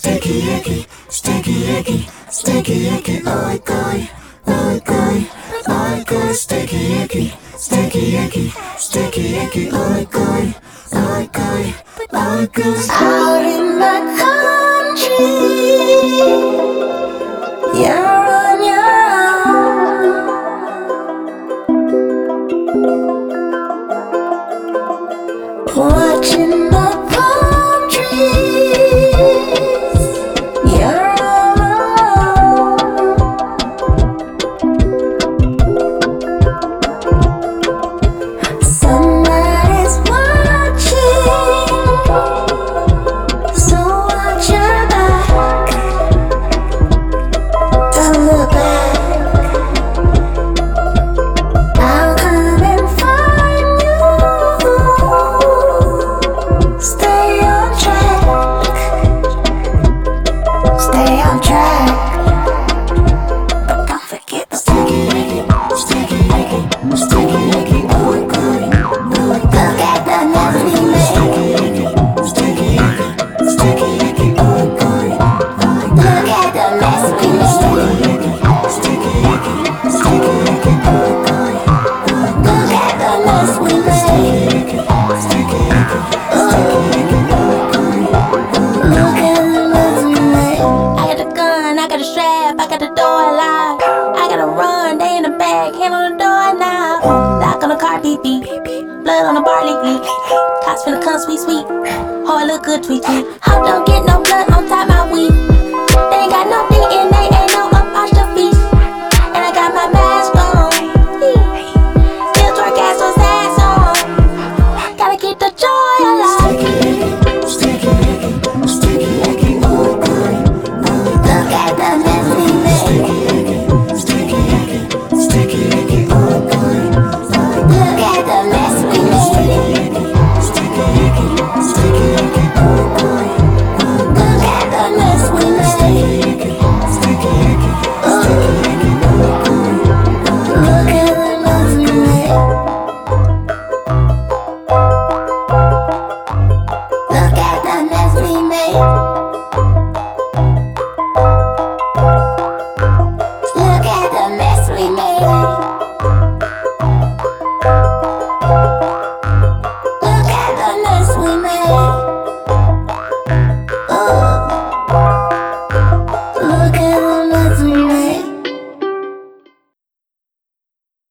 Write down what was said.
Sticky icky, sticky icky, sticky icky, oi goi, oi goi, oi goi, sticky icky, sticky icky, sticky icky, oi goi, oi goi, oi goi. Out in the country, you're on your own, watching the palm trees. You're all alone. Somebody's watching, so watch your back. Don't look back. I'll come and find you. Stay on track. Stay on track. But don't forget the sticky icky, sticky icky, sticky icky, oi goi, oi. Look at the mess we made. Sticky icky, sticky icky, sticky icky, oi goi, oi. Look at the mess we made. Sticky icky, sticky icky, oi goi, oi. Look at the mess we made. Sticky icky, sticky icky, sticky icky, oi goi, oi. Look at the mess we made. I got the gun, I got the strap, I got the door locked. I gotta run, they in the back, hand on the door now. Lock on the car, beep beep. Blood on the bar, leak leak. Cops finna come, sweet sweet. Oh, I look good, tweet tweet. Hope don't get no blood